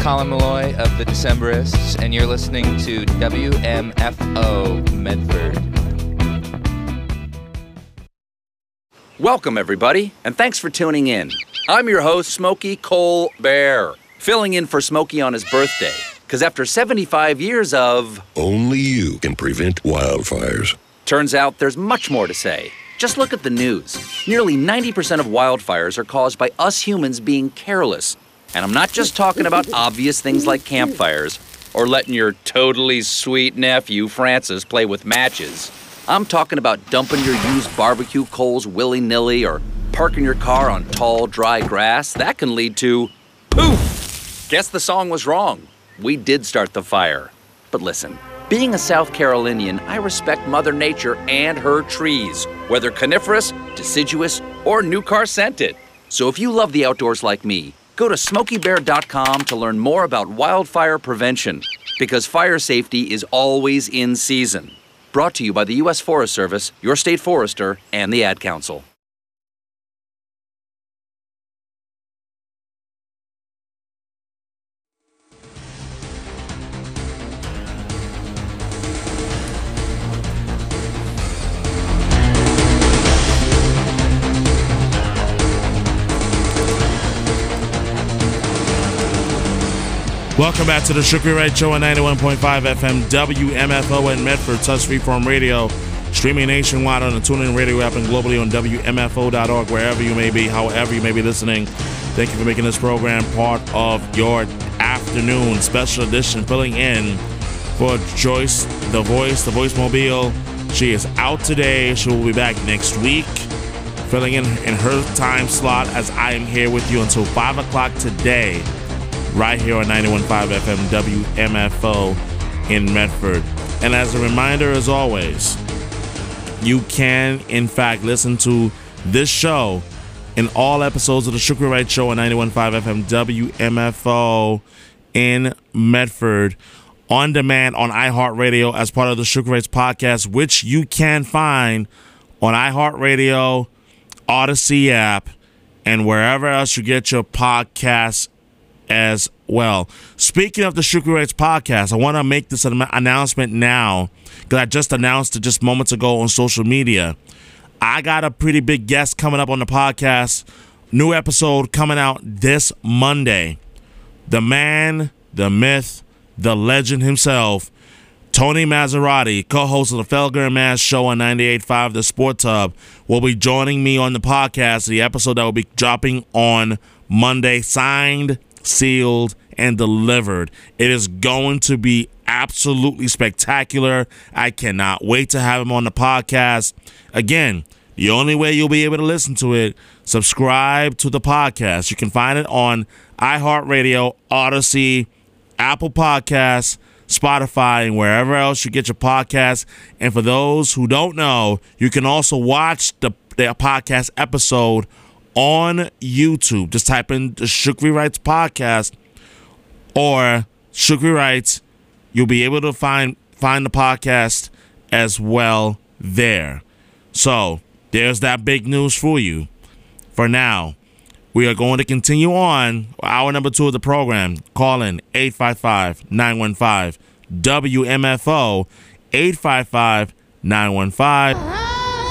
Colin Malloy of the Decemberists, and you're listening to WMFO Medford. Welcome, everybody, and thanks for tuning in. I'm your host, Smokey Cole Bear, filling in for Smokey on his birthday. Because after 75 years of... Only you can prevent wildfires. Turns out there's much more to say. Just look at the news. Nearly 90% of wildfires are caused by us humans being careless. And I'm not just talking about obvious things like campfires or letting your totally sweet nephew, Francis, play with matches. I'm talking about dumping your used barbecue coals willy-nilly or parking your car on tall, dry grass. That can lead to... poof! Guess the song was wrong. We did start the fire. But listen. Being a South Carolinian, I respect Mother Nature and her trees, whether coniferous, deciduous, or new car scented. So if you love the outdoors like me, go to SmokeyBear.com to learn more about wildfire prevention, because fire safety is always in season. Brought to you by the U.S. Forest Service, your state forester, and the Ad Council. Welcome back to the Shukri Wright Show on 91.5 FM WMFO in Medford, Touch Freeform Radio, streaming nationwide on the TuneIn Radio app and globally on WMFO.org, wherever you may be, however you may be listening. Thank you for making this program part of your afternoon. Special edition filling in for Joyce, the Voice Mobile. She is out today. She will be back next week, filling in her time slot as I am here with you until 5 o'clock today. Right here on 91.5 FM WMFO in Medford. And as a reminder, as always, you can, in fact, listen to this show in all episodes of the Shukri Wright Show on 91.5 FM WMFO in Medford on demand on iHeartRadio as part of the Shukri Wright's podcast, which you can find on iHeartRadio, Odyssey app, and wherever else you get your podcasts as well. Speaking of the Shukri Wrights podcast, I want to make this announcement now because I just announced it just moments ago on social media. I got a pretty big guest coming up on the podcast. New episode coming out this Monday. The man, the myth, the legend himself, Tony Maserati, co-host of the Felger and Mass Show on 98.5 The Sport Hub, will be joining me on the podcast, the episode that will be dropping on Monday, signed, sealed, and delivered. It is going to be absolutely spectacular. I cannot wait to have him on the podcast. Again, the only way you'll be able to listen to it, subscribe to the podcast. You can find it on iHeartRadio, Odyssey, Apple Podcasts, Spotify, and wherever else you get your podcasts. And for those who don't know, you can also watch the podcast episode on YouTube. Just type in the Shukri Wrights podcast or Shukri Wrights. You'll be able to find the podcast as well there. So there's that big news for you. For now, we are going to continue on hour number 2 of the program. Call in 855-915 WMFO 855-915.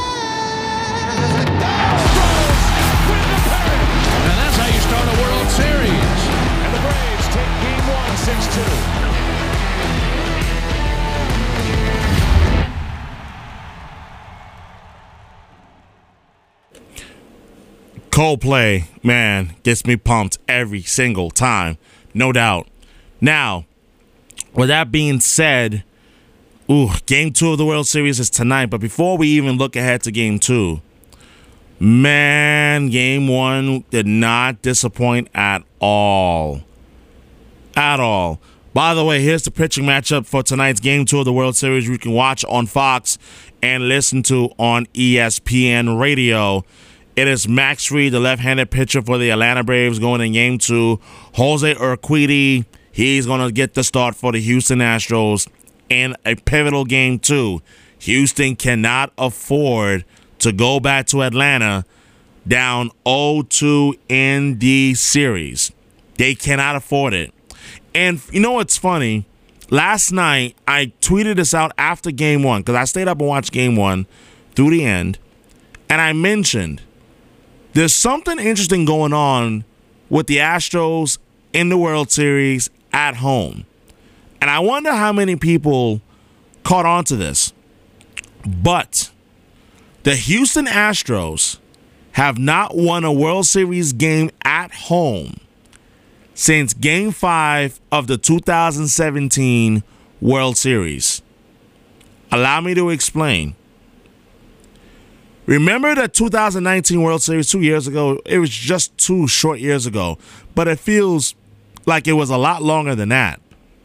Coldplay, man, gets me pumped every single time, no doubt. Now, with that being said, Game 2 of the World Series is tonight, but before we even look ahead to Game 2, man, Game 1 did not disappoint at all. At all. By the way, here's the pitching matchup for tonight's Game 2 of the World Series you can watch on Fox and listen to on ESPN Radio. It is Max Fried, the left-handed pitcher for the Atlanta Braves, going in Game 2. Jose Urquidy, he's going to get the start for the Houston Astros in a pivotal Game 2. Houston cannot afford to go back to Atlanta down 0-2 in the series. They cannot afford it. And you know what's funny? Last night, I tweeted this out after Game 1 because I stayed up and watched Game 1 through the end. And I mentioned there's something interesting going on with the Astros in the World Series at home. And I wonder how many people caught on to this. But the Houston Astros have not won a World Series game at home since Game 5 of the 2017 World Series. Allow me to explain. Remember the 2019 World Series 2 years ago? It was just 2 short years ago, but it feels like it was a lot longer than that.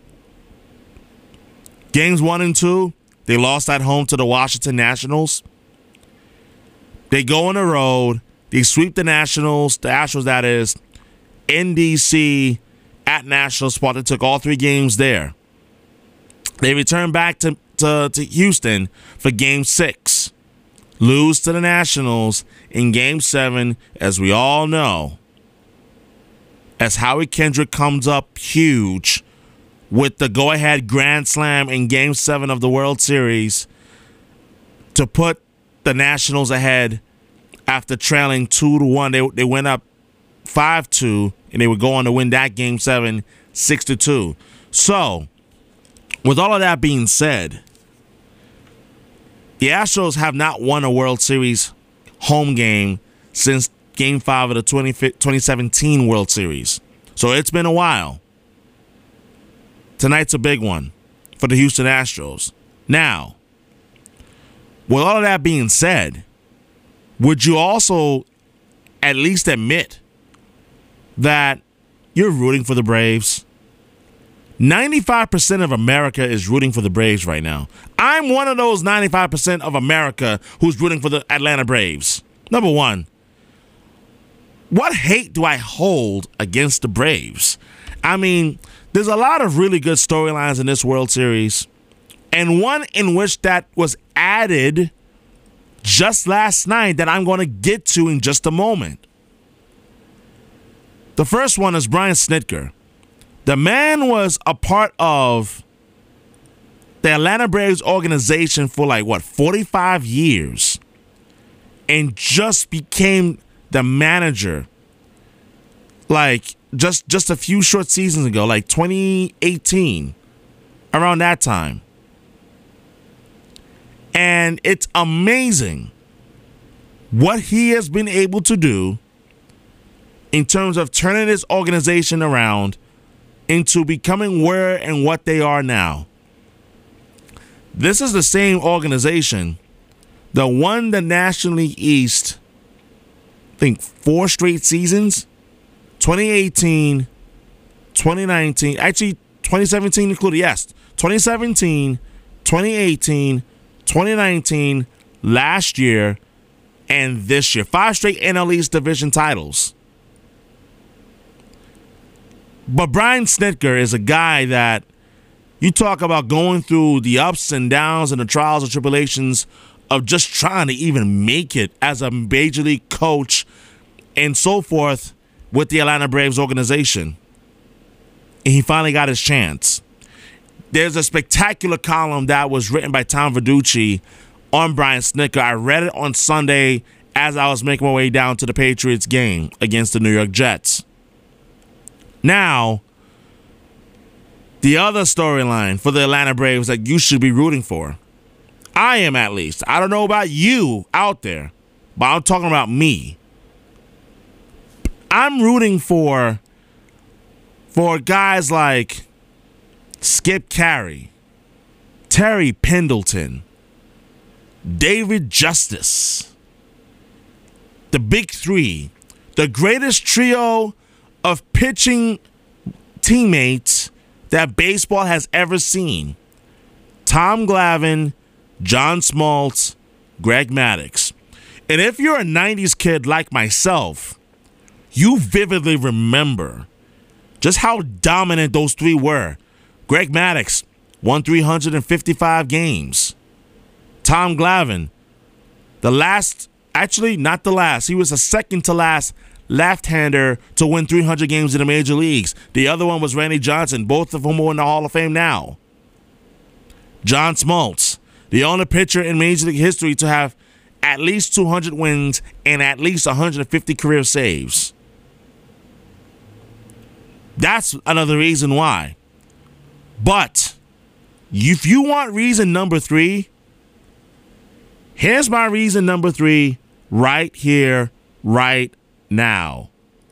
Games 1 and 2, they lost at home to the Washington Nationals. They go on the road. They sweep the Nationals, the Astros that is, in D.C. at National Park. They took all 3 games there. They return back to Houston for Game 6. Lose to the Nationals in Game 7, as we all know, as Howie Kendrick comes up huge with the go-ahead grand slam in Game 7 of the World Series to put the Nationals ahead after trailing 2-1. They went up 5-2, and they would go on to win that Game 7 6-2. So, with all of that being said, the Astros have not won a World Series home game since Game 5 of the 2017 World Series. So it's been a while. Tonight's a big one for the Houston Astros. Now, with all of that being said, would you also at least admit that you're rooting for the Braves? 95% of America is rooting for the Braves right now. I'm one of those 95% of America who's rooting for the Atlanta Braves. Number one, what hate do I hold against the Braves? I mean, there's a lot of really good storylines in this World Series, and one in which that was added just last night that I'm going to get to in just a moment. The first one is Brian Snitker. The man was a part of the Atlanta Braves organization for 45 years and just became the manager just a few short seasons ago, 2018, around that time. And it's amazing what he has been able to do in terms of turning this organization around into becoming where and what they are now. This is the same organization that won the National League East, I think 4 straight seasons, 2018, 2019, actually 2017 included, yes, 2017, 2018, 2019, last year, and this year. 5 straight NL East division titles. But Brian Snitker is a guy that you talk about going through the ups and downs and the trials and tribulations of just trying to even make it as a major league coach and so forth with the Atlanta Braves organization. And he finally got his chance. There's a spectacular column that was written by Tom Verducci on Brian Snitker. I read it on Sunday as I was making my way down to the Patriots game against the New York Jets. Now, the other storyline for the Atlanta Braves that you should be rooting for. I am, at least. I don't know about you out there, but I'm talking about me. I'm rooting for guys like Skip Carey, Terry Pendleton, David Justice, the Big Three, the greatest trio of pitching teammates that baseball has ever seen. Tom Glavine, John Smoltz, Greg Maddux. And if you're a 90s kid like myself, you vividly remember just how dominant those 3 were. Greg Maddux won 355 games. Tom Glavine, not the last, he was the second to last left-hander to win 300 games in the major leagues. The other one was Randy Johnson, both of whom are in the Hall of Fame now. John Smoltz, the only pitcher in Major League history to have at least 200 wins and at least 150 career saves. That's another reason why. But if you want reason number 3, here's my reason number 3 right here, right now.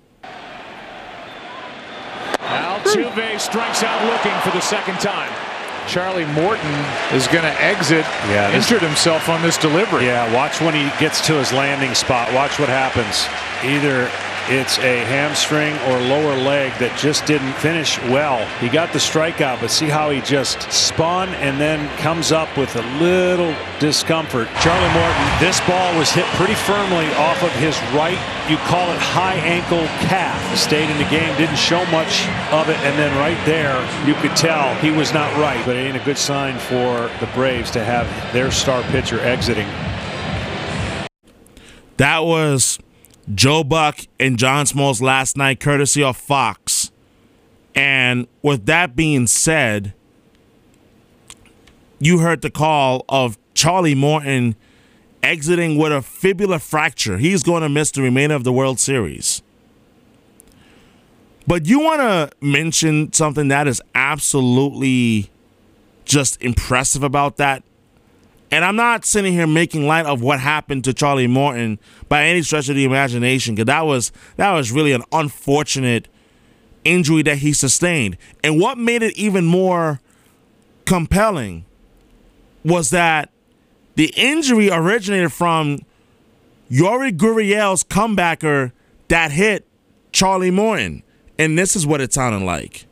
Altuve strikes out looking for the second time. Charlie Morton is going to exit. Injured himself on this delivery. Yeah, watch when he gets to his landing spot. Watch what happens. Either it's a hamstring or lower leg that just didn't finish well. He got the strikeout, but see how he just spun and then comes up with a little discomfort. Charlie Morton, this ball was hit pretty firmly off of his right, you call it high ankle calf. He stayed in the game, didn't show much of it, and then right there you could tell he was not right. But it ain't a good sign for the Braves to have their star pitcher exiting. That was Joe Buck and John Smoltz last night, courtesy of Fox. And with that being said, you heard the call of Charlie Morton exiting with a fibular fracture. He's going to miss the remainder of the World Series. But you want to mention something that is absolutely just impressive about that? And I'm not sitting here making light of what happened to Charlie Morton by any stretch of the imagination, because that was really an unfortunate injury that he sustained. And what made it even more compelling was that the injury originated from Yuri Gurriel's comebacker that hit Charlie Morton. And this is what it sounded like.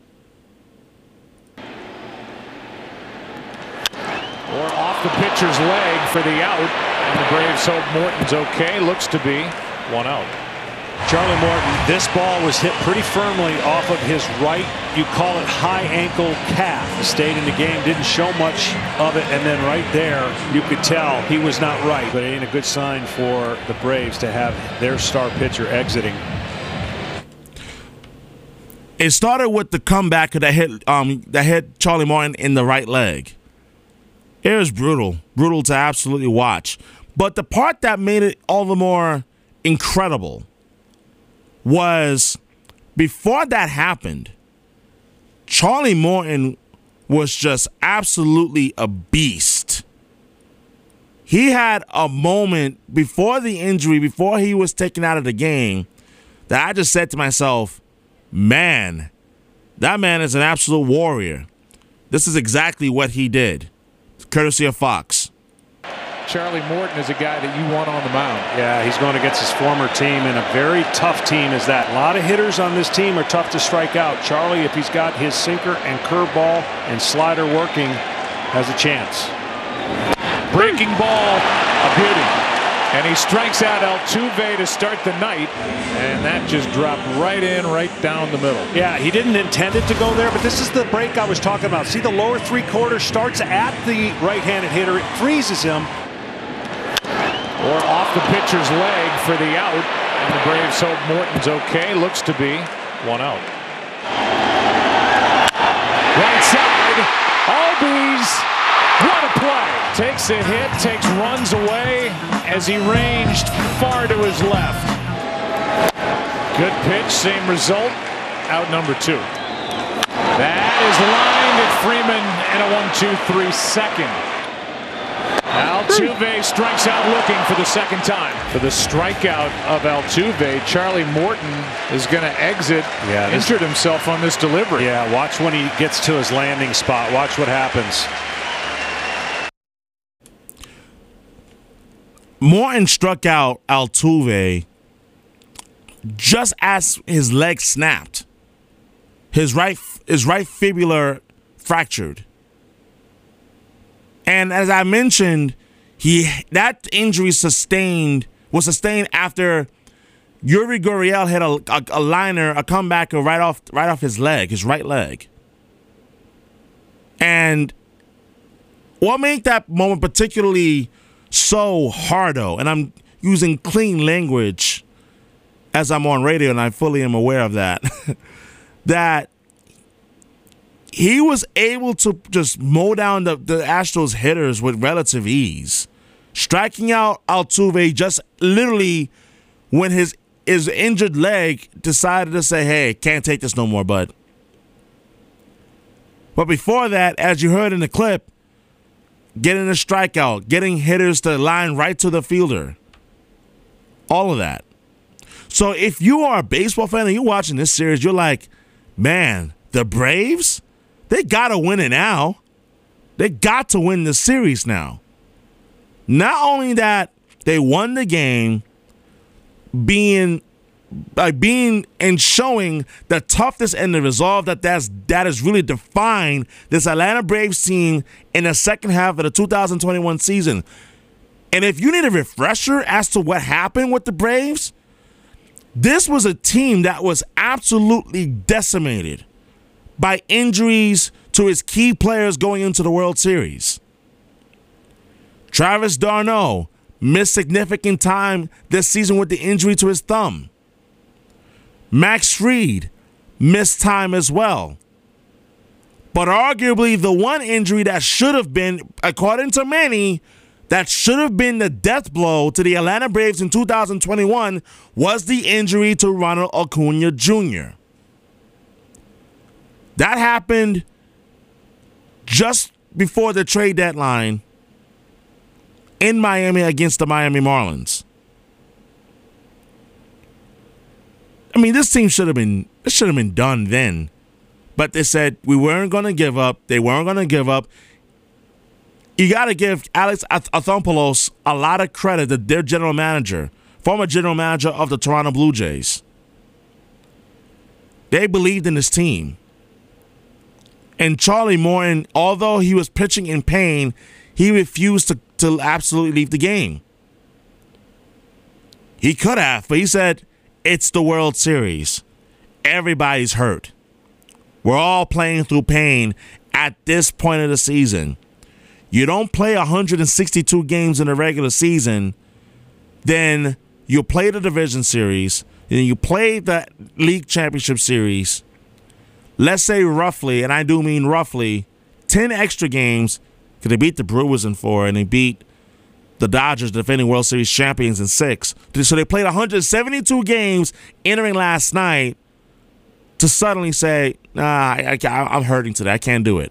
Or off the pitcher's leg for the out. And the Braves hope Morton's okay. Looks to be 1 out. Charlie Morton, this ball was hit pretty firmly off of his right, you call it high ankle calf. He stayed in the game, didn't show much of it, and then right there you could tell he was not right. But it ain't a good sign for the Braves to have their star pitcher exiting. It started with the comebacker that hit Charlie Morton in the right leg. It was brutal to absolutely watch. But the part that made it all the more incredible was before that happened, Charlie Morton was just absolutely a beast. He had a moment before the injury, before he was taken out of the game, that I just said to myself, man, that man is an absolute warrior. This is exactly what he did, courtesy of Fox. Charlie Morton is a guy that you want on the mound. Yeah, he's going against his former team, and a very tough team is that. A lot of hitters on this team are tough to strike out. Charlie, if he's got his sinker and curveball and slider working, has a chance. Breaking ball, a beauty. And he strikes out Altuve to start the night, and that just dropped right in, right down the middle. Yeah, he didn't intend it to go there, but this is the break I was talking about. See, the lower three-quarters starts at the right-handed hitter. It freezes him. Or off the pitcher's leg for the out. And the Braves hope Morton's okay. Looks to be 1 out. Right side. Albies. What a play. Takes a hit, takes runs away as he ranged far to his left. Good pitch, same result. Out number 2. That is lined at Freeman and a 1-2-3 second. Altuve strikes out looking for the second time. For the strikeout of Altuve, Charlie Morton is going to exit. Injured himself on this delivery. Yeah, watch when he gets to his landing spot. Watch what happens. Morton struck out Altuve just as his leg snapped. His right fibula fractured. And as I mentioned, that injury was sustained after Yuri Gurriel hit a liner, a comebacker right off his leg, his right leg. And what made that moment particularly so hardo, and I'm using clean language, as I'm on radio, and I fully am aware of that, that he was able to just mow down the Astros hitters with relative ease, striking out Altuve just literally when his injured leg decided to say, hey, can't take this no more, bud. But before that, as you heard in the clip, getting a strikeout, getting hitters to line right to the fielder, all of that. So if you are a baseball fan and you're watching this series, you're like, man, the Braves, they got to win it now. They got to win the series now. Not only that, they won the game being and showing the toughness and the resolve that has really defined this Atlanta Braves team in the second half of the 2021 season. And if you need a refresher as to what happened with the Braves, this was a team that was absolutely decimated by injuries to its key players going into the World Series. Travis d'Arnaud missed significant time this season with the injury to his thumb. Max Fried missed time as well. But arguably the one injury that should have been, according to many, that should have been the death blow to the Atlanta Braves in 2021 was the injury to Ronald Acuna Jr. That happened just before the trade deadline in Miami against the Miami Marlins. I mean, this team should have been done then. But they said we weren't going to give up. They weren't going to give up. You got to give Alex Anthopoulos a lot of credit, their general manager, former general manager of the Toronto Blue Jays. They believed in this team. And Charlie Morton, although he was pitching in pain, he refused to absolutely leave the game. He could have, but he said, it's the World Series. Everybody's hurt. We're all playing through pain at this point of the season. You don't play 162 games in a regular season, then you play the division series, then you play the league championship series. Let's say roughly, and I do mean roughly, 10 extra games, because they beat the Brewers in 4 and they beat the Dodgers, defending World Series champions, in 6. So they played 172 games entering last night to suddenly say, nah, I'm hurting today. I can't do it.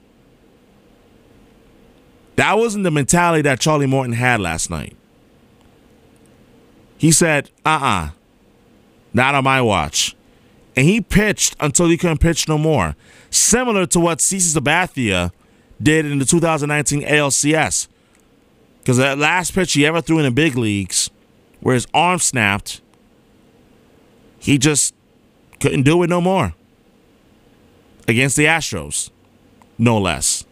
That wasn't the mentality that Charlie Morton had last night. He said, not on my watch. And he pitched until he couldn't pitch no more. Similar to what CeCe Sabathia did in the 2019 ALCS. Because that last pitch he ever threw in the big leagues, where his arm snapped, he just couldn't do it no more. Against the Astros, no less.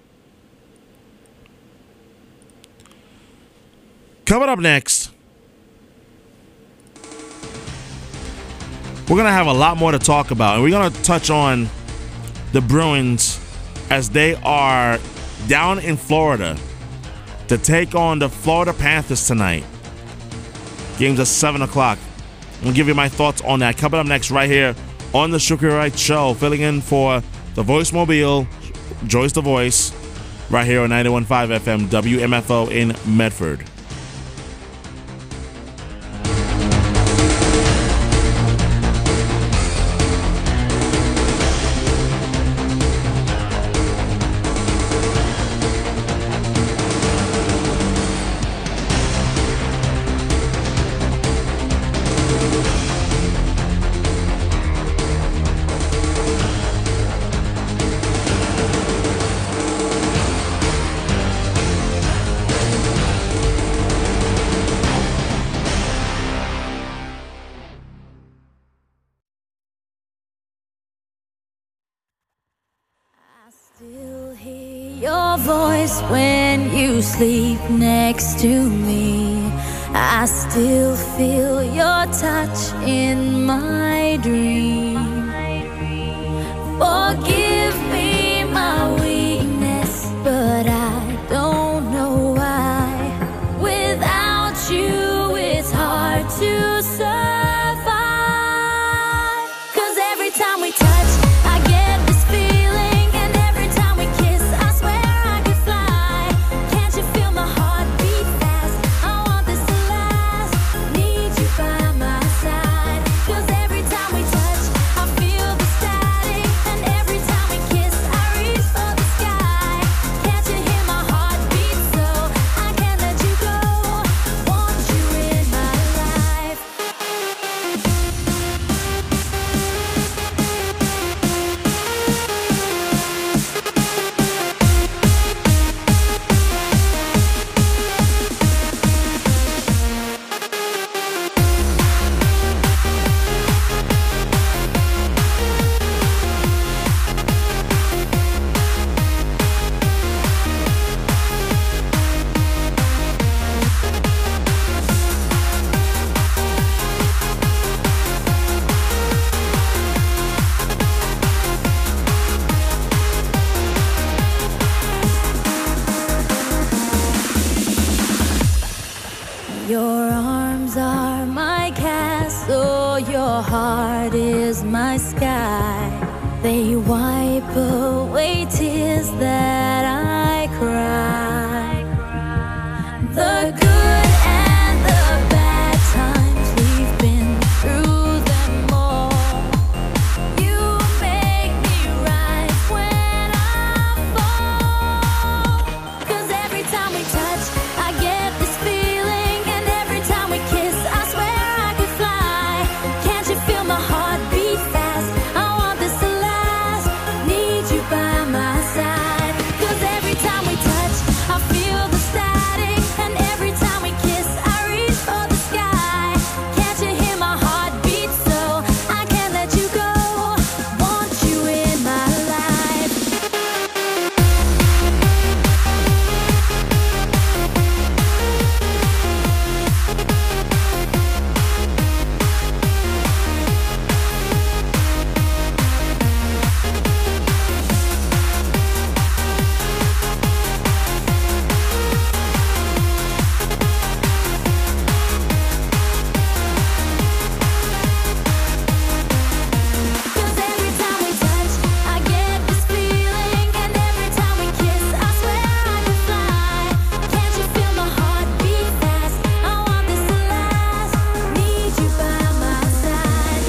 Coming up next, we're going to have a lot more to talk about. And we're going to touch on the Bruins as they are down in Florida to take on the Florida Panthers tonight. Game's at 7 o'clock. I'm going to give you my thoughts on that. Coming up next right here on the Shooky Wright Show, filling in for the Voice Mobile, Joyce the Voice, right here on 91.5 FM WMFO in Medford. Still hear your voice when you sleep next to me. I still feel your touch in my dream. Forgive me my weakness, but I don't know why. Without you, it's hard to survive. Your arms are my castle, your heart is my sky. They wipe away tears that I cry. The good and the bad times, we've been through them all. You make me rise when I fall. 'Cause every time we touch, I get this feeling. And every time we kiss, I swear I could fly. Can't you feel my heart beat fast? I want this to last. Need you by my side. 'Cause every time we touch, I feel the static. And every time we kiss, I reach for the sky. Can't you hear my heart beat so I can't let you go? Want you in my life. Cause every time we touch, I get this feeling. And every time we kiss, I swear I could fly. Can't you feel my heart beat fast? I want this to last. Need you by my side.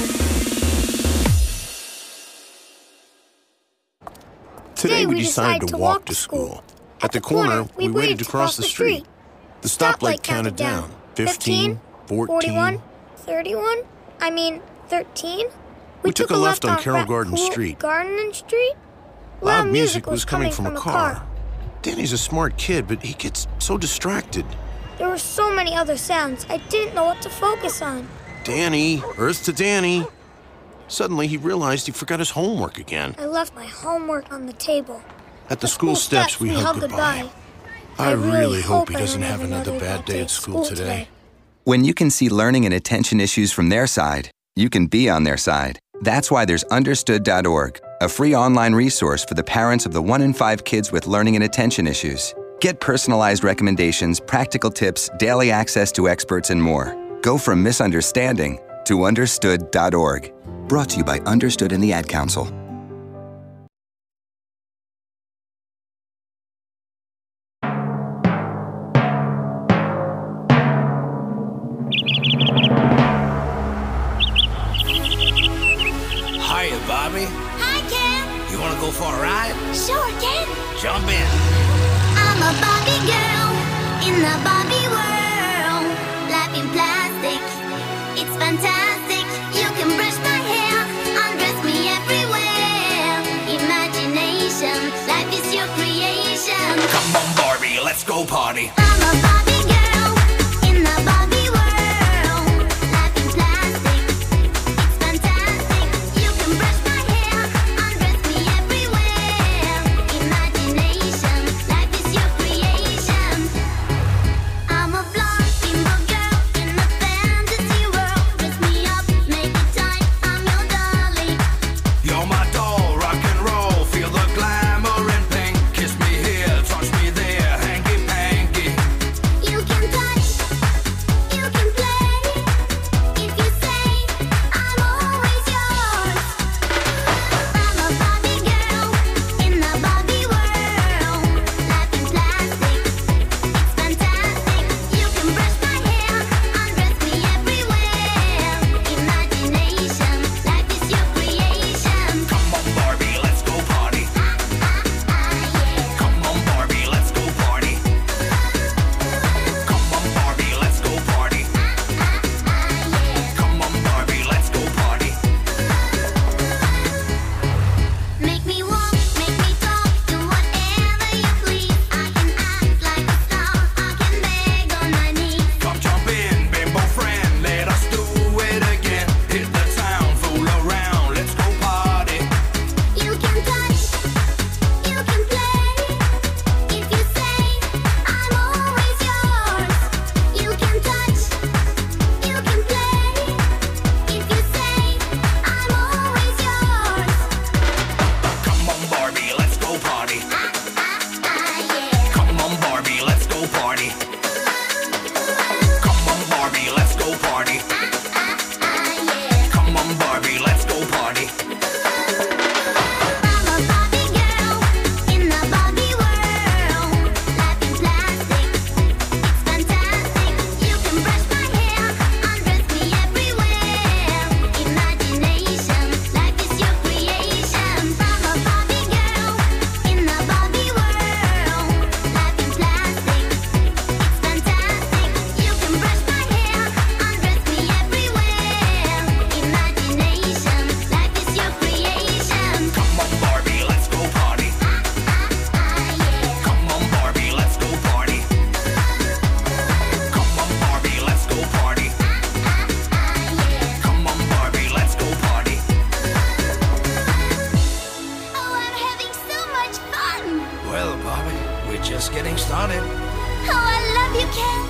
Today we decided to walk to school. At the corner, we waited to cross the street. The stoplight counted down. 15, 14. 31? I mean, 13? We took a left on Carroll Garden Street. Garden Street? Loud music was coming from a car. Danny's a smart kid, but he gets so distracted. There were so many other sounds, I didn't know what to focus on. Danny, Earth to Danny. Suddenly he realized he forgot his homework again. I left my homework on the table. At the school steps, we hugged goodbye. I really hope he doesn't have another bad day at school today. When you can see learning and attention issues from their side, you can be on their side. That's why there's Understood.org, a free online resource for the parents of the 1 in 5 kids with learning and attention issues. Get personalized recommendations, practical tips, daily access to experts, and more. Go from misunderstanding to Understood.org. Brought to you by Understood and the Ad Council. Hiya, Bobby. Hi, Ken. You want to go for a ride? Sure, Ken. Jump in. I'm a Barbie girl in the Barbie world. Life in plastic, it's fantastic. You can brush my hair, undress me everywhere. Imagination, life is your creation. Come on, Barbie, let's go party. I'm a Barbie girl in the Barbie world. Life in plastic, it's fantastic. You can brush my hair, undress me everywhere. Imagination, life is your creation. I'm a blonde bimbo girl in a fantasy world. Dress me up, make it tight, I'm your dolly. You're my doll, rock and roll. Feel the glamour and pink. Kiss me here, touch me there, hanky panky. You just getting started. Oh, I love you, Ken.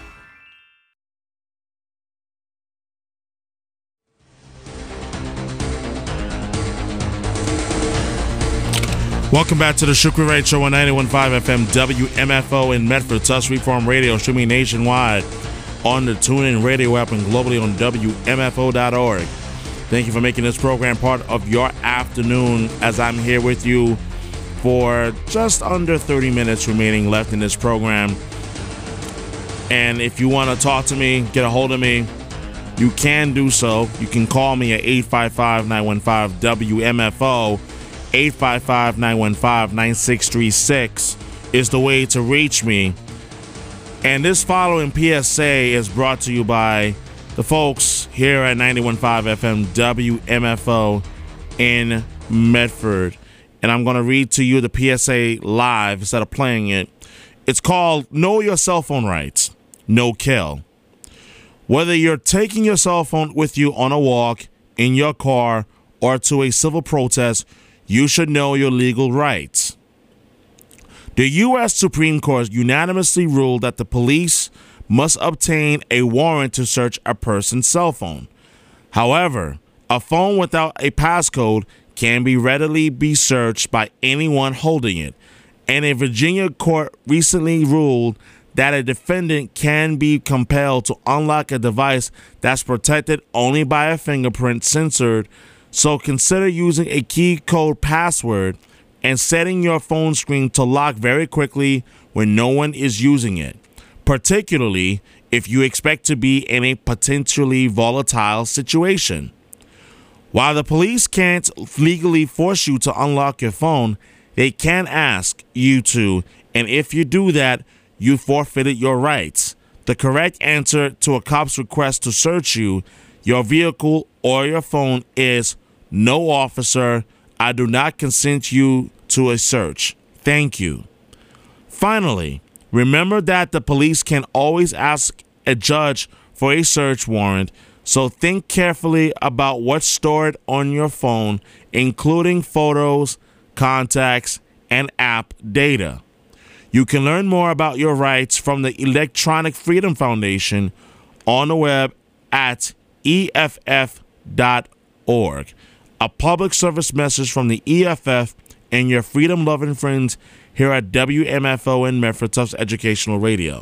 Welcome back to the Shukri Wright Show on 91.5 FM WMFO in Medford, Tusk Reform Radio, streaming nationwide on the TuneIn Radio app and globally on WMFO.org. Thank you for making this program part of your afternoon as I'm here with you for just under 30 minutes remaining left in this program. And if you want to talk to me, get a hold of me, you can do so. You can call me at 855-915-WMFO. 855-915-9636 is the way to reach me. And this following PSA is brought to you by the folks here at 91.5 FM WMFO in Medford. And I'm going to read to you the PSA live instead of playing it. It's called Know Your Cell Phone Rights, No Kill. Whether you're taking your cell phone with you on a walk, in your car, or to a civil protest, you should know your legal rights. The U.S. Supreme Court unanimously ruled that the police must obtain a warrant to search a person's cell phone. However, a phone without a passcode can readily be searched by anyone holding it, and a Virginia court recently ruled that a defendant can be compelled to unlock a device that's protected only by a fingerprint censored. So consider using a key code password and setting your phone screen to lock very quickly when no one is using it, particularly if you expect to be in a potentially volatile situation. While the police can't legally force you to unlock your phone, they can ask you to, and if you do that, you forfeited your rights. The correct answer to a cop's request to search you, your vehicle, or your phone is no, officer, I do not consent you to a search. Thank you. Finally, remember that the police can always ask a judge for a search warrant, so think carefully about what's stored on your phone, including photos, contacts, and app data. You can learn more about your rights from the Electronic Freedom Foundation on the web at EFF.org. A public service message from the EFF and your freedom-loving friends here at WMFO in Medford, Tufts Educational Radio.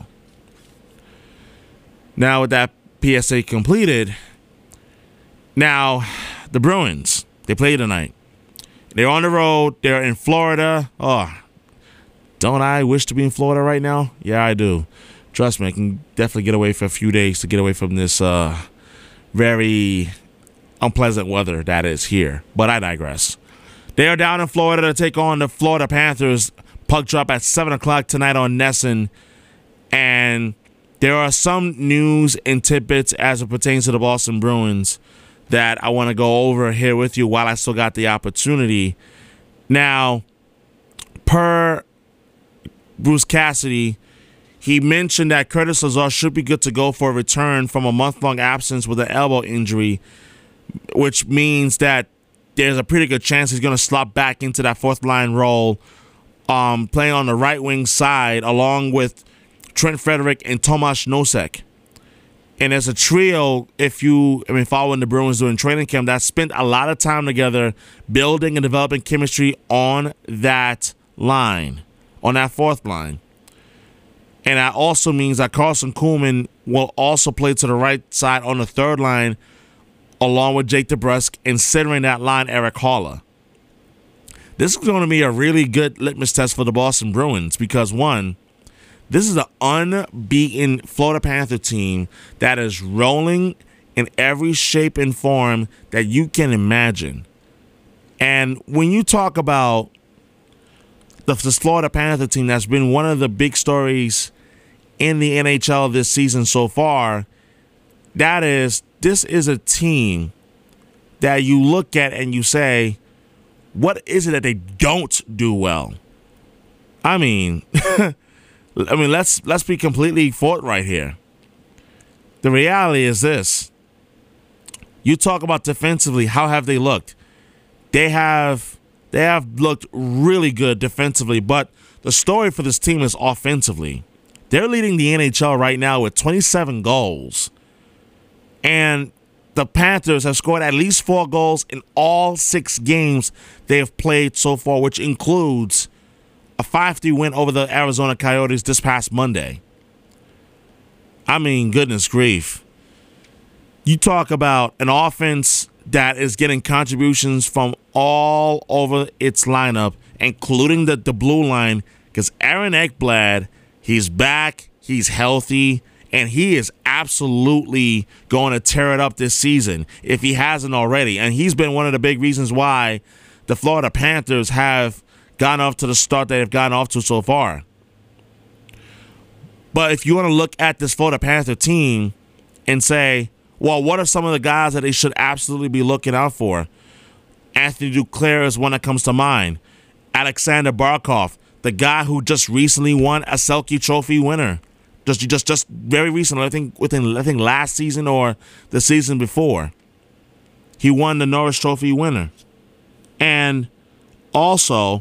Now, with that PSA completed, now the Bruins, they play tonight. They're on the road. They're in Florida. Oh, don't I wish to be in Florida right now? Yeah, I do. Trust me, I can definitely get away for a few days to get away from this very unpleasant weather that is here. But I digress. They are down in Florida to take on the Florida Panthers. Puck drop at 7 o'clock tonight on Nesson. And there are some news and tidbits as it pertains to the Boston Bruins that I want to go over here with you while I still got the opportunity. Now, per Bruce Cassidy, he mentioned that Curtis Lazar should be good to go for a return from a month-long absence with an elbow injury, which means that there's a pretty good chance he's going to slot back into that fourth-line role, playing on the right wing side along with Trent Frederick and Tomasz Nosek. And as a trio, following the Bruins during training camp, that spent a lot of time together building and developing chemistry on that line, on that fourth line. And that also means that Carson Kuhlman will also play to the right side on the third line, along with Jake DeBrusk, and centering that line, Eric Haula. This is going to be a really good litmus test for the Boston Bruins because, one, this is an unbeaten Florida Panther team that is rolling in every shape and form that you can imagine. And when you talk about this Florida Panther team that's been one of the big stories in the NHL this season so far, this is a team that you look at and you say, what is it that they don't do well? Let's be completely forthright here. The reality is this. You talk about defensively, how have they looked? They have looked really good defensively, but the story for this team is offensively. They're leading the NHL right now with 27 goals. And the Panthers have scored at least 4 goals in all 6 games they have played so far, which includes a 5-3 win over the Arizona Coyotes this past Monday. I mean, goodness grief. You talk about an offense that is getting contributions from all over its lineup, including the blue line, because Aaron Ekblad, he's back, he's healthy, and he is absolutely going to tear it up this season if he hasn't already. And he's been one of the big reasons why the Florida Panthers have gone off to the start they've gotten off to so far. But if you want to look at this Florida Panther team and say, well, what are some of the guys that they should absolutely be looking out for? Anthony Duclair is one that comes to mind. Alexander Barkov, the guy who just recently won a Selke Trophy winner. Just very recently, I think last season or the season before. He won the Norris Trophy winner. And also,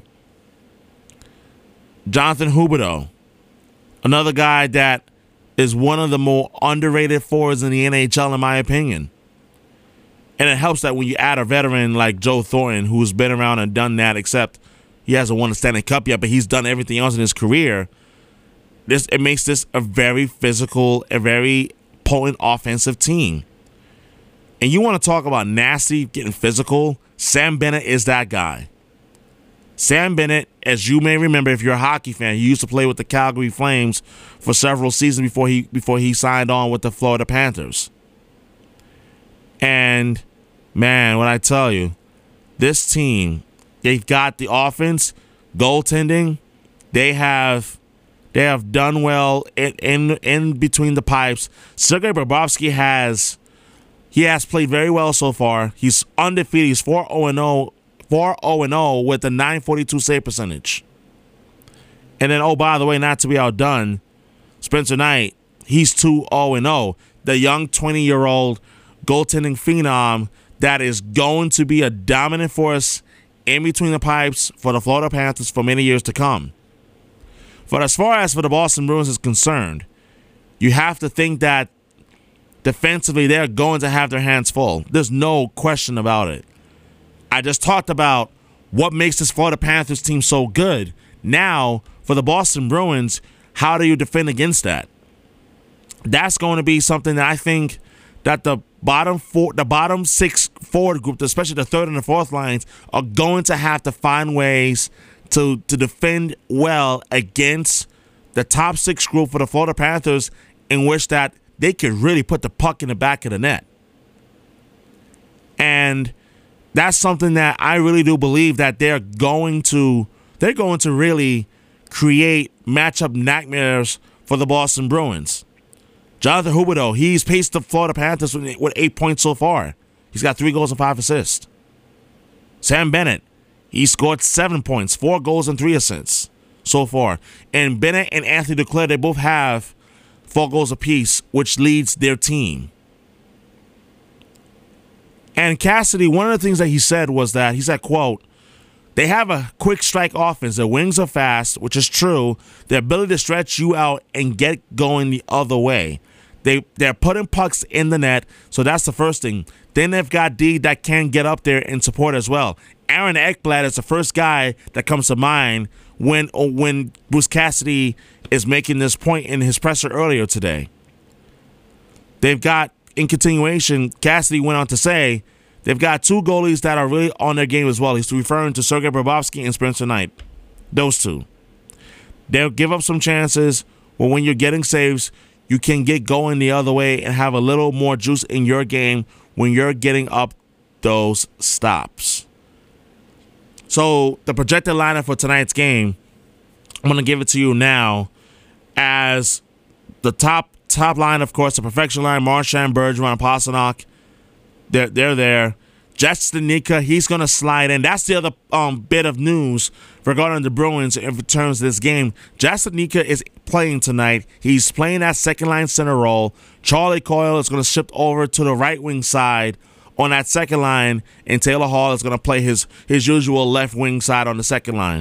Jonathan Huberdeau, another guy that is one of the more underrated forwards in the NHL, in my opinion. And it helps that when you add a veteran like Joe Thornton, who's been around and done that, except he hasn't won a Stanley Cup yet, but he's done everything else in his career. It makes this a very physical, a very potent offensive team. And you want to talk about nasty, getting physical, Sam Bennett is that guy. Sam Bennett, as you may remember if you're a hockey fan, he used to play with the Calgary Flames for several seasons before he signed on with the Florida Panthers. And, man, when I tell you, this team, they've got the offense, goaltending, they have done well in between the pipes. Sergei Bobrovsky has played very well so far. He's undefeated. He's 4-0 with a .942 save percentage. And then, oh, by the way, not to be outdone, Spencer Knight, he's 2-0. The young 20-year-old goaltending phenom that is going to be a dominant force in between the pipes for the Florida Panthers for many years to come. But as far as for the Boston Bruins is concerned, you have to think that defensively they're going to have their hands full. There's no question about it. I just talked about what makes this Florida Panthers team so good. Now, for the Boston Bruins, how do you defend against that? That's going to be something that I think that the bottom 6 forward group, especially the third and the fourth lines, are going to have to find ways to defend well against the top 6 group for the Florida Panthers, in which that they could really put the puck in the back of the net. And that's something that I really do believe that they're going to really create matchup nightmares for the Boston Bruins. Jonathan Huberdeau, he's paced the Florida Panthers with 8 points so far. He's got 3 goals and 5 assists. Sam Bennett, he scored 7 points, 4 goals and 3 assists so far. And Bennett and Anthony Duclair, they both have 4 goals apiece, which leads their team. And Cassidy, one of the things that he said was that, he said, quote, they have a quick strike offense. Their wings are fast, which is true. Their ability to stretch you out and get going the other way. They're putting pucks in the net, so that's the first thing. Then they've got D that can get up there and support as well. Aaron Ekblad is the first guy that comes to mind when Bruce Cassidy is making this point in his presser earlier today. They've got, in continuation, Cassidy went on to say, they've got 2 goalies that are really on their game as well. He's referring to Sergei Bobrovsky and Spencer Knight. Those 2. They'll give up some chances, but when you're getting saves, you can get going the other way and have a little more juice in your game when you're getting up those stops. So the projected lineup for tonight's game, I'm going to give it to you now as the top line, of course, the perfection line, Marchand, Bergeron, Pastrnak. They're there. Justin Nika, he's going to slide in. That's the other bit of news regarding the Bruins in terms of this game. Justin Nika is playing tonight. He's playing that second-line center role. Charlie Coyle is going to shift over to the right wing side on that second line, and Taylor Hall is going to play his usual left wing side on the second line.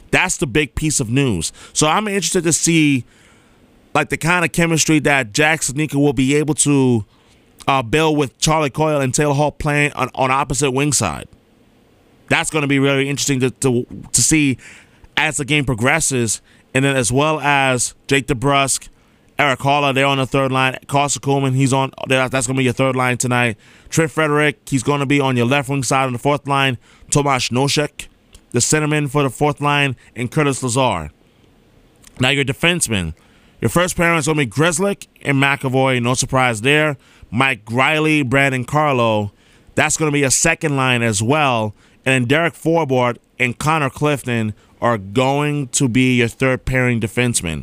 That's the big piece of news. So I'm interested to see like the kind of chemistry that Jack Studnicka will be able to build with Charlie Coyle and Taylor Hall playing on opposite wing side. That's going to be really interesting to see as the game progresses. And then as well as Jake DeBrusk, Eric Haller, they're on the third line. Carson Coleman, he's on. That's going to be your third line tonight. Trent Frederick, he's going to be on your left wing side on the fourth line. Tomasz Nosek, the centerman for the fourth line, and Curtis Lazar. Now your defensemen. Your first pairing is going to be Grzelcyk and McAvoy. No surprise there. Mike Riley, Brandon Carlo. That's going to be a second line as well. And then Derek Forbort and Connor Clifton are going to be your third pairing defenseman.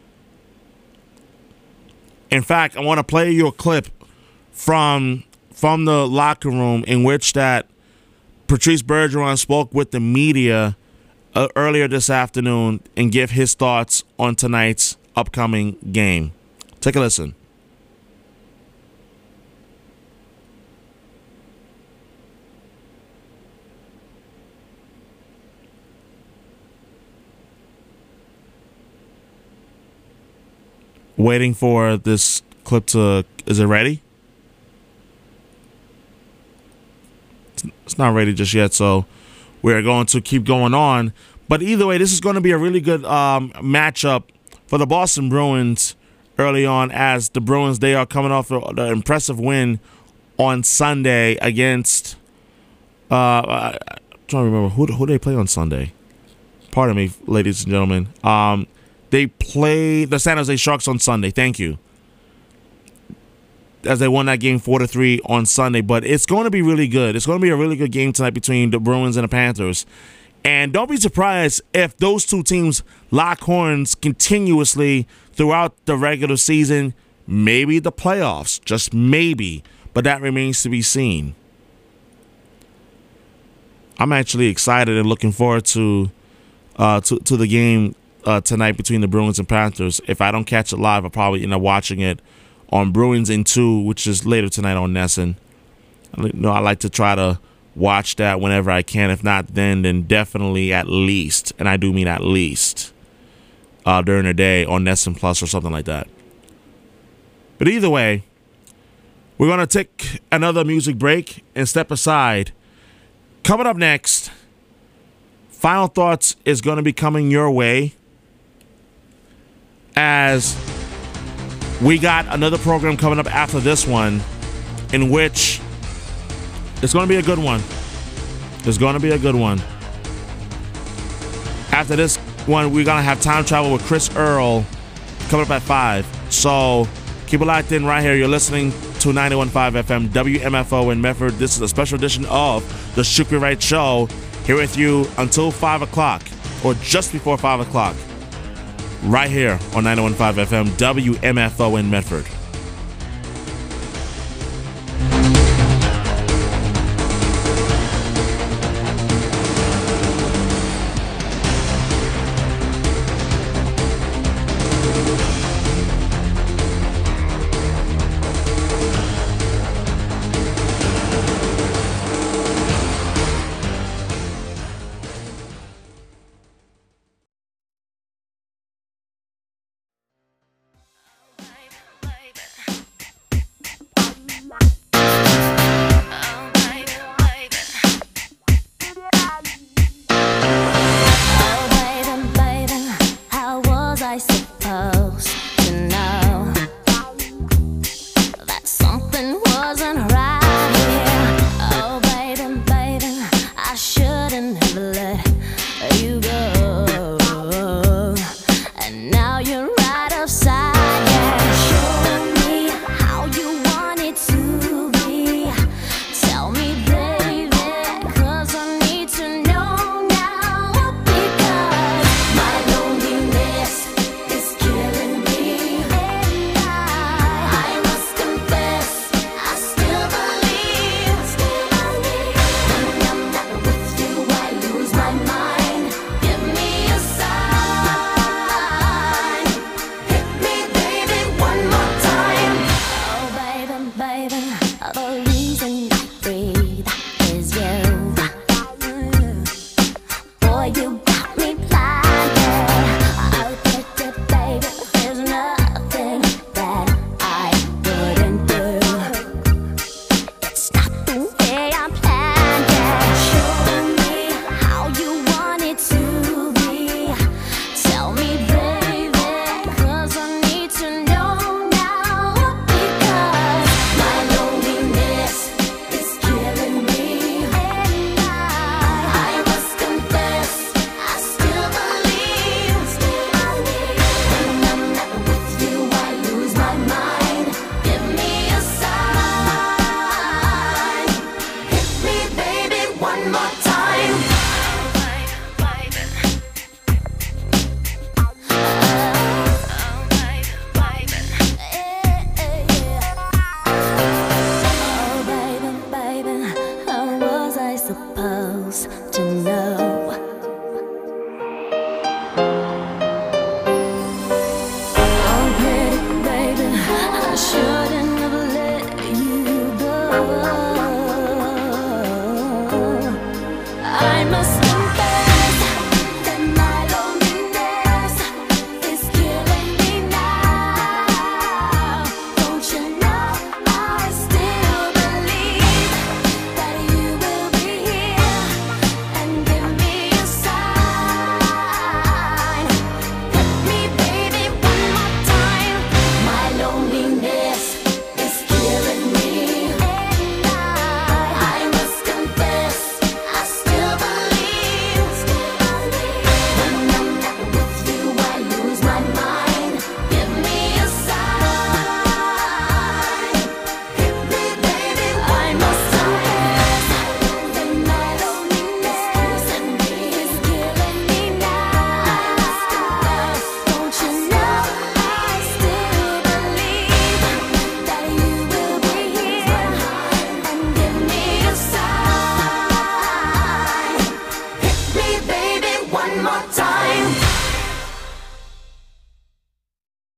In fact, I want to play you a clip from the locker room in which that Patrice Bergeron spoke with the media earlier this afternoon and give his thoughts on tonight's upcoming game. Take a listen. Waiting for this clip to... Is it ready? It's not ready just yet, so we're going to keep going on. But either way, this is going to be a really good matchup for the Boston Bruins early on, as the Bruins, they are coming off an impressive win on Sunday against... I'm trying to remember. Who they play on Sunday? Pardon me, ladies and gentlemen. They played the San Jose Sharks on Sunday. Thank you. As they won that game 4-3 on Sunday. But it's going to be really good. It's going to be a really good game tonight between the Bruins and the Panthers. And don't be surprised if those two teams lock horns continuously throughout the regular season, maybe the playoffs, just maybe. But that remains to be seen. I'm actually excited and looking forward to the game tonight between the Bruins and Panthers. If I don't catch it live, I'll probably end up watching it on Bruins in 2, which is later tonight on NESN. I like to try to watch that whenever I can. If not then definitely at least, and I do mean at least, during the day on NESN Plus or something like that. But either way, we're going to take another music break and step aside. Coming up next, Final Thoughts is going to be coming your way, as we got another program coming up after this one, in which it's going to be a good one. It's going to be a good one. After this one, we're going to have Time Travel with Chris Earl coming up at 5. So keep it locked in right here. You're listening to 91.5 FM WMFO in Medford. This is a special edition of the Shukri Wright Show, here with you until 5 o'clock, or just before 5 o'clock, right here on 91.5 FM WMFO in Medford.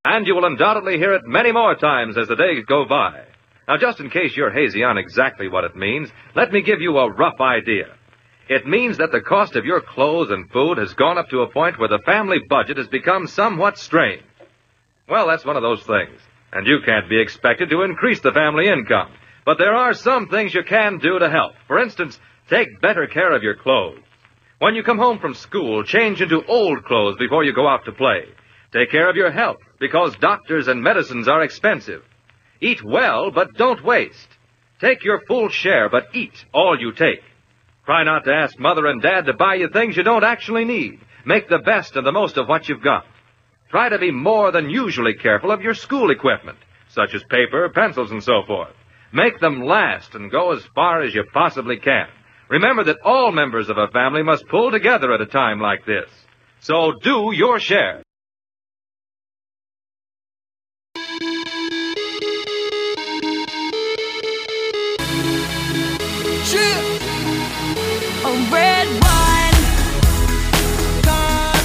And you will undoubtedly hear it many more times as the days go by. Now, just in case you're hazy on exactly what it means, let me give you a rough idea. It means that the cost of your clothes and food has gone up to a point where the family budget has become somewhat strained. Well, that's one of those things. And you can't be expected to increase the family income. But there are some things you can do to help. For instance, take better care of your clothes. When you come home from school, change into old clothes before you go out to play. Take care of your health, because doctors and medicines are expensive. Eat well, but don't waste. Take your full share, but eat all you take. Try not to ask Mother and Dad to buy you things you don't actually need. Make the best and the most of what you've got. Try to be more than usually careful of your school equipment, such as paper, pencils, and so forth. Make them last and go as far as you possibly can. Remember that all members of a family must pull together at a time like this. So do your share. Red wine, God,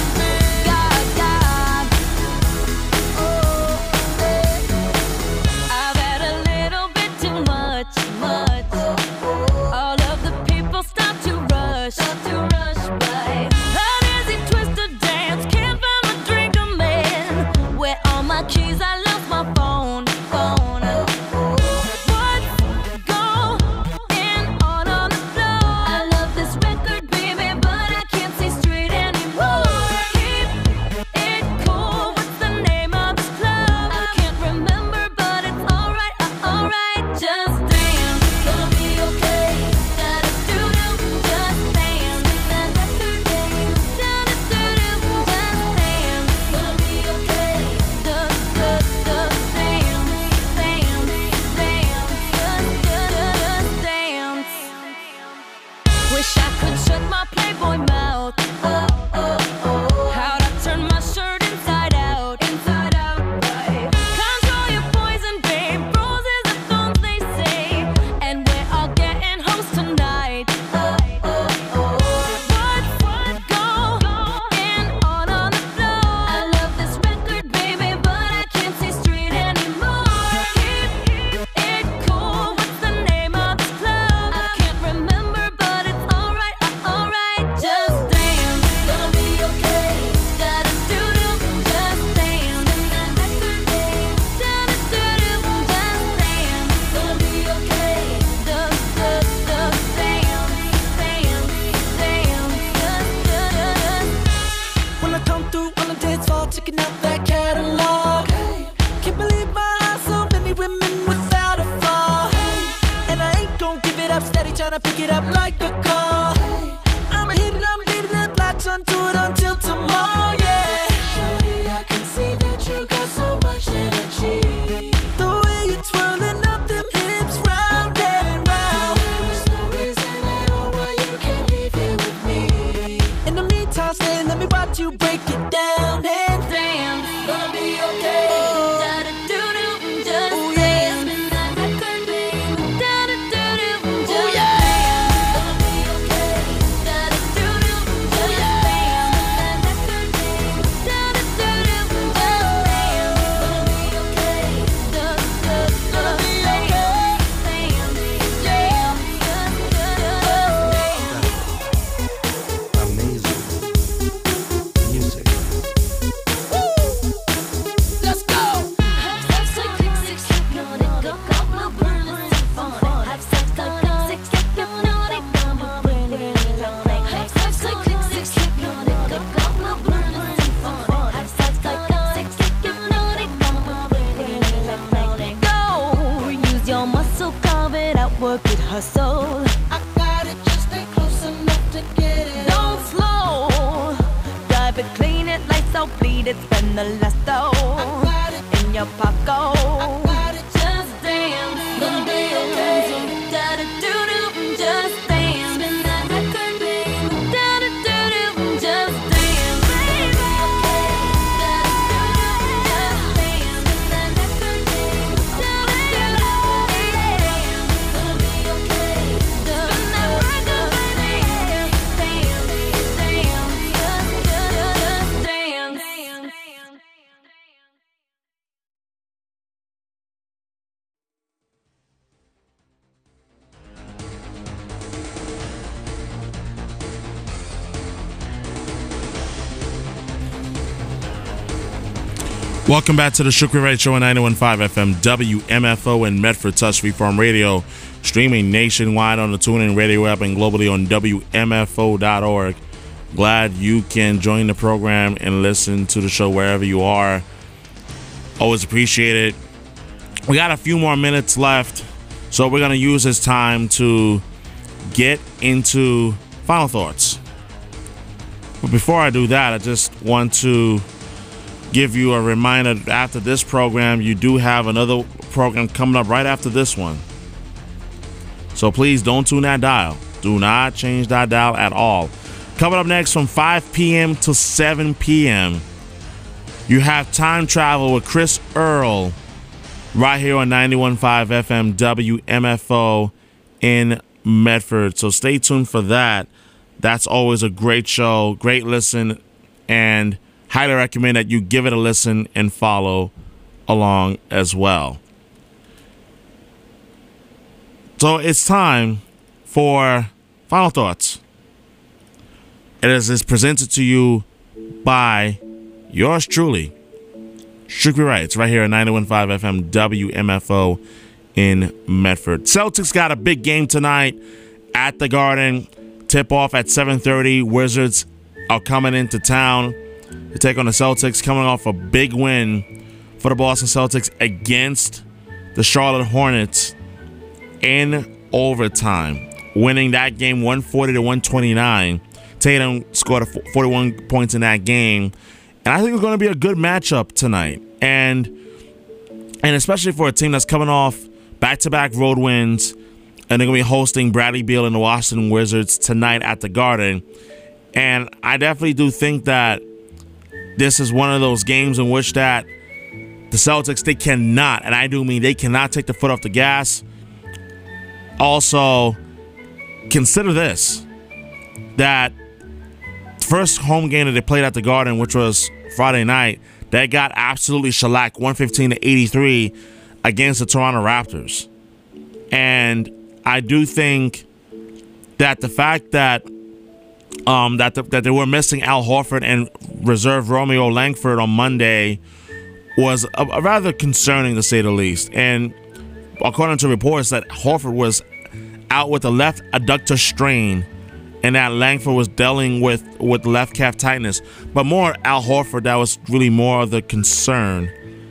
I've had a little bit too much. All of the people stop to rush by. An easy twist to dance, can't find my drink, a man. Where all my keys? I lost my phone. Wish I could shut my Playboy mouth. How'd I turn my shirt inside out? Control your poison, babe. Roses are thorns, they say. And we're all getting hoes tonight. What's going on the floor? I love this record, baby, but I can't see straight anymore. Keep it cool. What's the name of this club? I can't remember, but it's alright. Just dance. Gonna be okay. Da-da-doo-doo. Just dance. Da-da-doo-doo. Just dance. Gonna be okay. Dance. When I come through on the dance floor, checking out that catalog. Can't believe my eyes, so many women without a flaw. And I ain't gon' give it up, steady tryna pick it up like a call. I'ma hit it, I'm leaving it, latch onto it until tomorrow, yeah. Shawty, I can see that you got so much energy. The way you're twirling up them hips round and round. There's no reason at all why you can't leave here with me. In the meantime, stay, let me watch you break it down and dance. Gonna be okay. Da-da-doo-doo. Just dance. Spin that record, babe. Da-da-doo-doo. Just dance. Gonna be okay. Da-da-doo-doo. Just dance. Spin that record, babe. Da-da-doo-doo. Just dance. Gonna be okay. Gonna be okay. Amazing music. Let's go. Have sex like six, hypnotic, go go, burn it, fun. Have sex like six, hypnotic, go burn it, have sex like six, hypnotic, go go, burn it, fun. Have sex like six, hypnotic, go burn it, go. Use your muscle, carve it out, work it, hustle. I got it, just stay close enough to get it. Don't slow, drive it, clean it, lights out, bleed it, spend the last dough in your pocket. Welcome back to the Shukri Wright Show on 91.5 FM WMFO in Medford, Touch Freeform Radio, streaming nationwide on the TuneIn Radio app and globally on WMFO.org. Glad you can join the program and listen to the show wherever you are. Always appreciate it. We got a few more minutes left, so we're going to use this time to get into final thoughts. But before I do that, I just want to give you a reminder that after this program, you do have another program coming up right after this one. So please don't tune that dial. Do not change that dial at all. Coming up next from 5 p.m. to 7 p.m., you have Time Travel with Chris Earl right here on 91.5 FM WMFO in Medford. So stay tuned for that. That's always a great show, great listen, and highly recommend that you give it a listen and follow along as well. So it's time for final thoughts. It is presented to you by yours truly, Shukri Wright. It's right here at 91.5 FM WMFO in Medford. Celtics got a big game tonight at the Garden. Tip off at 7:30. Wizards are coming into town to take on the Celtics, coming off a big win for the Boston Celtics against the Charlotte Hornets in overtime, winning that game 140-129. Tatum scored 41 points in that game, and I think it's going to be a good matchup tonight, and especially for a team that's coming off back-to-back road wins, and they're going to be hosting Bradley Beal and the Washington Wizards tonight at the Garden. And I definitely do think that this is one of those games in which that the Celtics, they cannot, and I do mean they cannot take the foot off the gas. Also, consider this, that first home game that they played at the Garden, which was Friday night, they got absolutely shellacked 115-83 against the Toronto Raptors. And I do think that the fact that that they were missing Al Horford and reserve Romeo Langford on Monday was a rather concerning, to say the least. And according to reports, that Horford was out with a left adductor strain, and that Langford was dealing with left calf tightness. But more Al Horford, that was really more of the concern.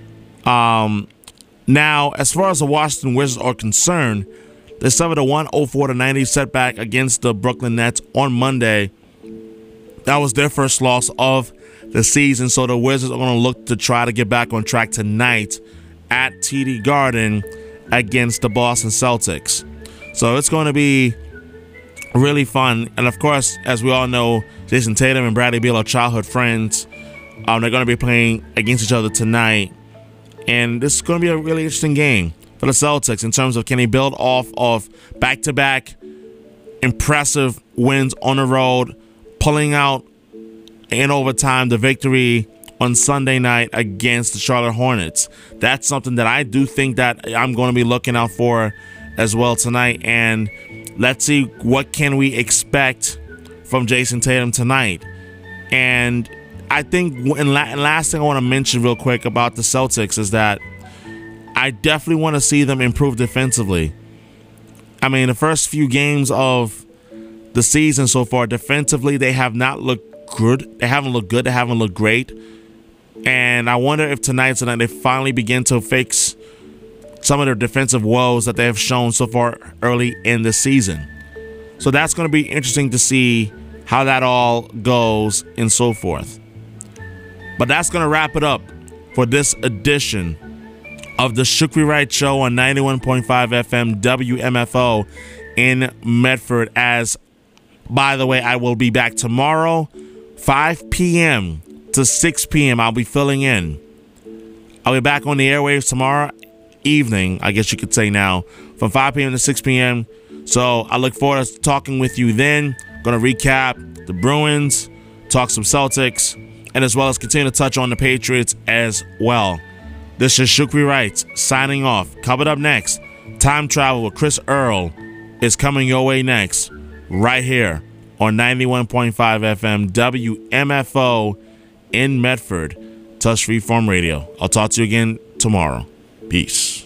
Now, as far as the Washington Wizards are concerned, they suffered a 104-90 setback against the Brooklyn Nets on Monday. That was their first loss of the season, so the Wizards are going to look to try to get back on track tonight at TD Garden against the Boston Celtics. So it's going to be really fun. And of course, as we all know, Jason Tatum and Bradley Beal are childhood friends. They're going to be playing against each other tonight. And this is going to be a really interesting game for the Celtics in terms of, can they build off of back-to-back impressive wins on the road, pulling out in overtime the victory on Sunday night against the Charlotte Hornets. That's something that I do think that I'm going to be looking out for as well tonight. And let's see, what can we expect from Jason Tatum tonight? And I think, and last thing I want to mention real quick about the Celtics is that I definitely want to see them improve defensively. I mean, the first few games of the season so far, defensively, they have not looked good. They haven't looked good. They haven't looked great. And I wonder if tonight they finally begin to fix some of their defensive woes that they have shown so far early in the season. So that's going to be interesting to see how that all goes and so forth. But that's going to wrap it up for this edition of the Shukri Wright Show on 91.5 FM WMFO in Medford. As, by the way, I will be back tomorrow, 5 p.m. to 6 p.m. I'll be filling in. I'll be back on the airwaves tomorrow evening, I guess you could say now, from 5 p.m. to 6 p.m. So I look forward to talking with you then. Going to recap the Bruins, talk some Celtics, and as well as continue to touch on the Patriots as well. This is Shukri Wright signing off. Coming up next, Time Travel with Chris Earl is coming your way next, right here on 91.5 FM WMFO in Medford. Touch Freeform Radio. I'll talk to you again tomorrow. Peace.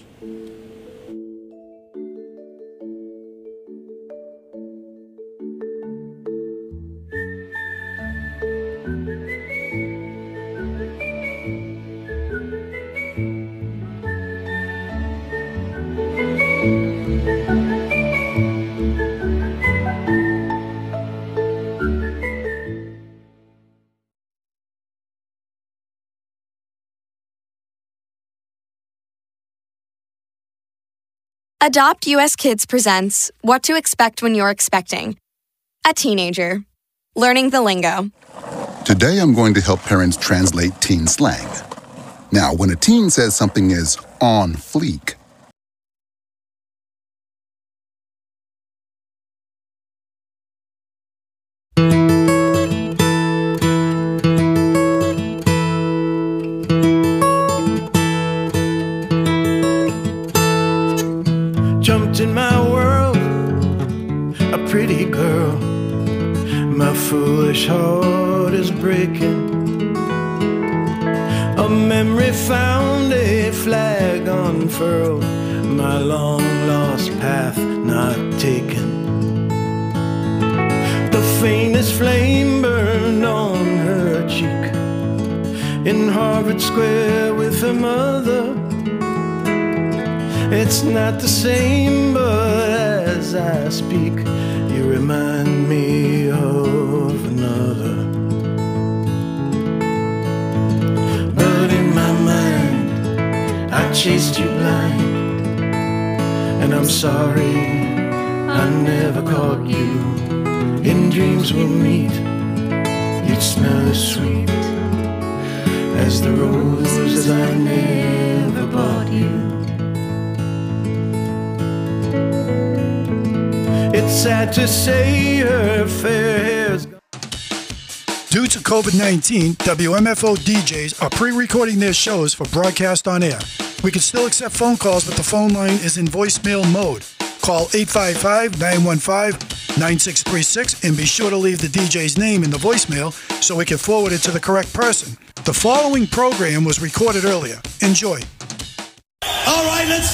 Adopt US Kids presents What to Expect When You're Expecting. A teenager. Learning the lingo. Today I'm going to help parents translate teen slang. Now, when a teen says something is on fleek, Jumped in my world, a pretty girl. My foolish heart is breaking. A memory found, a flag unfurled. My long lost path not taken. The faintest flame burned on her cheek. In Harvard Square with her mother. It's not the same, but as I speak, you remind me of another. But in my mind, I chased you blind, and I'm sorry I never caught you. In dreams we'll meet, you'd smell as sweet as the roses I never bought you. It's sad to say her fair hair's gone. Due to COVID-19, WMFO DJs are pre-recording their shows for broadcast on air. We can still accept phone calls, but the phone line is in voicemail mode. Call 855-915-9636 and be sure to leave the DJ's name in the voicemail so we can forward it to the correct person. The following program was recorded earlier. Enjoy.